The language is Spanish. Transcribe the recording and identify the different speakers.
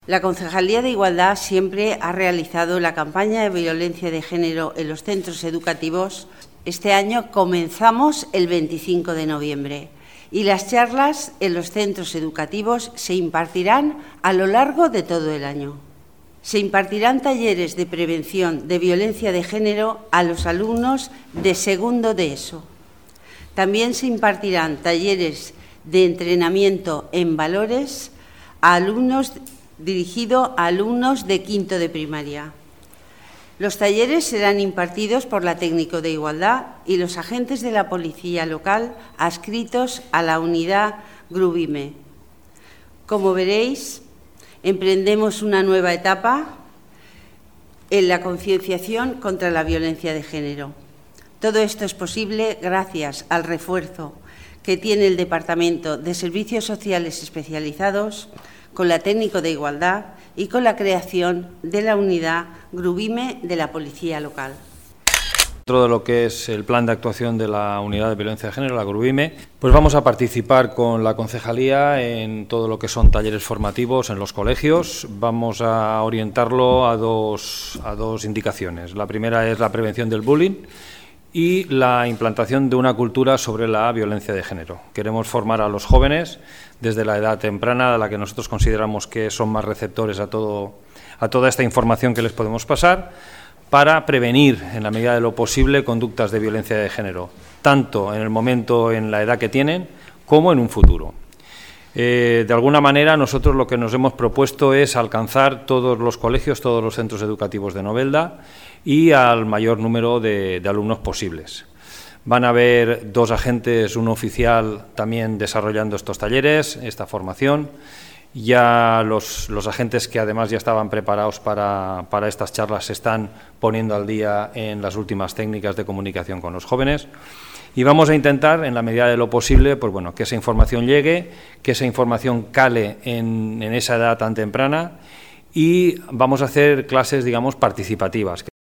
Speaker 1: La Concejalía de Igualdad siempre ha realizado la campaña de violencia de género en los centros educativos. Este año comenzamos el 25 de noviembre y las charlas en los centros educativos se impartirán a lo largo de todo el año. Se impartirán talleres de prevención de violencia de género a los alumnos de segundo de ESO. También se impartirán talleres de entrenamiento en valores dirigido a alumnos de quinto de primaria. Los talleres serán impartidos por la técnico de igualdad y los agentes de la policía local adscritos a la unidad GRUVIME. Como veréis, emprendemos una nueva etapa en la concienciación contra la violencia de género. Todo esto es posible gracias al refuerzo que tiene el Departamento de Servicios Sociales Especializados con la técnico de igualdad y con la creación de la unidad GRUVIME de la Policía Local.
Speaker 2: Dentro de lo que es el plan de actuación de la Unidad de Violencia de Género, la GRUVIME, pues vamos a participar con la concejalía en todo lo que son talleres formativos en los colegios. Vamos a orientarlo a dos indicaciones. La primera es la prevención del bullying y la implantación de una cultura sobre la violencia de género. Queremos formar a los jóvenes desde la edad temprana, a la que nosotros consideramos que son más receptores a toda esta información que les podemos pasar, para prevenir, en la medida de lo posible, conductas de violencia de género, tanto en el momento, en la edad que tienen, como en un futuro. De alguna manera, nosotros lo que nos hemos propuesto es alcanzar todos los colegios, todos los centros educativos de Novelda y al mayor número de alumnos posibles. Van a haber 2 agentes, un oficial también desarrollando estos talleres, esta formación. Ya los agentes que además ya estaban preparados para estas charlas se están poniendo al día en las últimas técnicas de comunicación con los jóvenes. Y vamos a intentar, en la medida de lo posible, pues bueno, que esa información llegue, que esa información cale en esa edad tan temprana y vamos a hacer clases, digamos, participativas.